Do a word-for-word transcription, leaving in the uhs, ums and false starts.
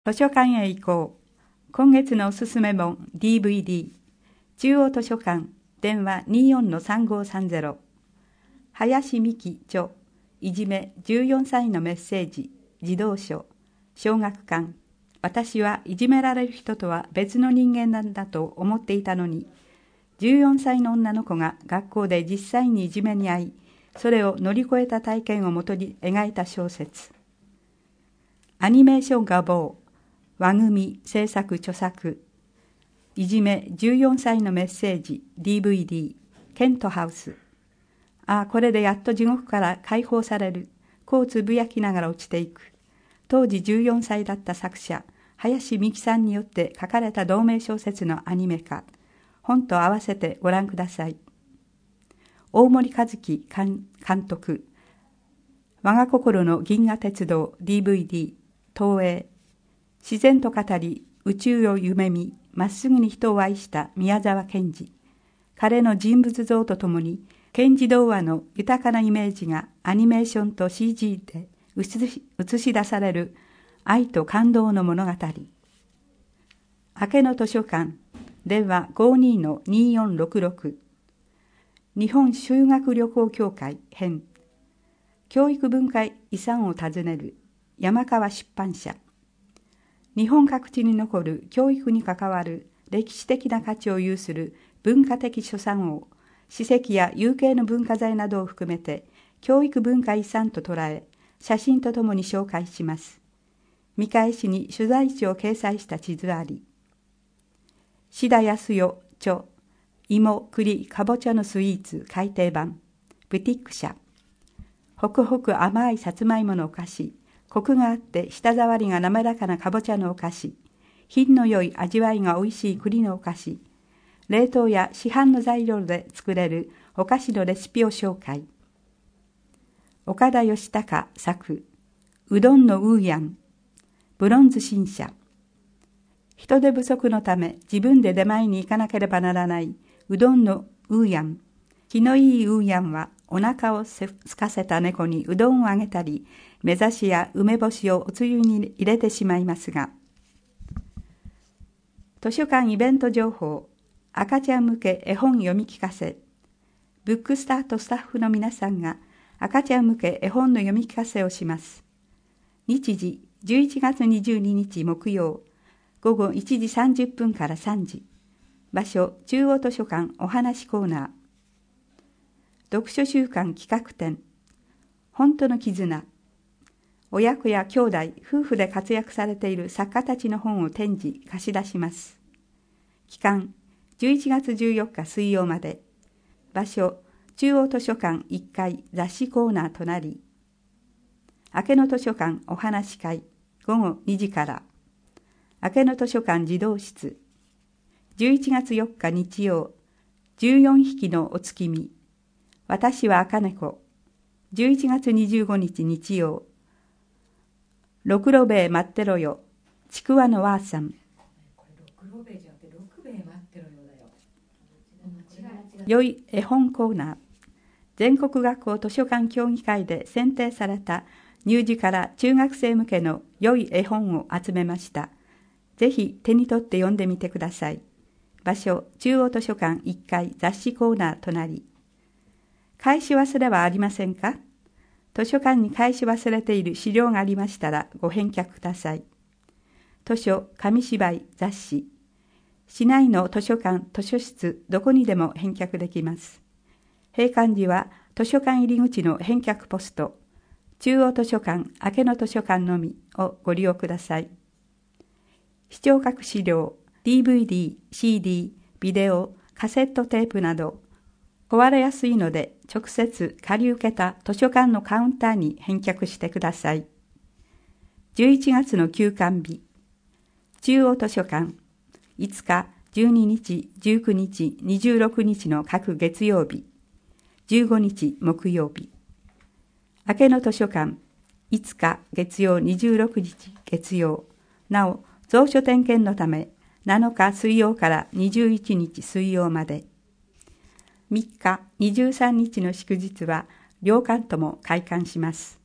図書館へ行こう。今月のおすすめ本 ディーブイディー。中央図書館電話 にーよんのさんごーさんゼロ。林美希著。いじめじゅうよんさいのメッセージ。児童書。小学館。私はいじめられる人とは別の人間なんだと思っていたのに、じゅうよんさいの女の子が学校で実際にいじめに遭い、それを乗り越えた体験をもとに描いた小説。アニメーション画坊。輪組制作著作。いじめじゅうよんさいのメッセージ ディーブイディー。ケントハウス。ああ、これでやっと地獄から解放される。こうつぶやきながら落ちていく。当時じゅうよんさいだった作者、林美希さんによって書かれた同名小説のアニメ化。本と合わせてご覧ください。大森和樹監督。我が心の銀河鉄道 ディーブイディー。東映。自然と語り、宇宙を夢見、まっすぐに人を愛した宮沢賢治。彼の人物像とともに、賢治童話の豊かなイメージがアニメーションと シージー で映し、映し出される愛と感動の物語。明けの図書館、電話 ごーにーのにーよんろくろく。日本修学旅行協会編。教育文化遺産を訪ねる山川出版社。日本各地に残る教育に関わる歴史的な価値を有する文化的所産を、史跡や有形の文化財などを含めて教育文化遺産と捉え、写真とともに紹介します。見返しに取材地を掲載した地図あり。志田康代著。芋、栗、かぼちゃのスイーツ改訂版。ブティック社。ホクホク甘いさつまいものお菓子。コクがあって舌触りが滑らかなかぼちゃのお菓子、品の良い味わいがおいしい栗のお菓子、冷凍や市販の材料で作れるお菓子のレシピを紹介。岡田義孝作、うどんのウーヤン、ブロンズ新社。人手不足のため自分で出前に行かなければならないうどんのウーヤン。気のいいウーヤンはお腹をすかせた猫にうどんをあげたり、目刺しや梅干しをおつゆに入れてしまいますが。図書館イベント情報、赤ちゃん向け絵本読み聞かせ。ブックスタートスタッフの皆さんが赤ちゃん向け絵本の読み聞かせをします。日時じゅういちがつにじゅうににち木曜、午後いちじさんじゅっぷんからさんじ。場所、中央図書館お話コーナー。読書週間企画展、本当の絆。親子や兄弟、夫婦で活躍されている作家たちの本を展示、貸し出します。期間、じゅういちがつじゅうよっか水曜まで。場所、中央図書館いっかい雑誌コーナー隣。明けの図書館お話会、午後にじから。明けの図書館児童室。じゅういちがつよっか日曜、じゅうよんひきのお月見。私は赤猫。じゅういちがつにじゅうごにち日曜。六郎兵衛待ってろよ。ちくわのわーさん。六郎兵衛じゃなくて六兵衛待ってろよだよ。良い絵本コーナー。全国学校図書館協議会で選定された乳児から中学生向けの良い絵本を集めました。ぜひ手に取って読んでみてください。場所、中央図書館いっかい雑誌コーナー隣。返し忘れはありませんか？図書館に返し忘れている資料がありましたらご返却ください。図書、紙芝居、雑誌。市内の図書館、図書室、どこにでも返却できます。閉館時は図書館入り口の返却ポスト、中央図書館、明けの図書館のみをご利用ください。視聴覚資料、ディーブイディー、シーディー、ビデオ、カセットテープなど、壊れやすいので直接借り受けた図書館のカウンターに返却してください。じゅういちがつの休館日、中央図書館、いつか、じゅうににち、じゅうくにち、にじゅうろくにちの各月曜日、じゅうごにち木曜日。明けの図書館、いつか月曜にじゅうろくにち月曜。なお、蔵書点検のため、なのか水曜からにじゅういちにち水曜まで。みっか、にじゅうさんにちの祝日は両館とも開館します。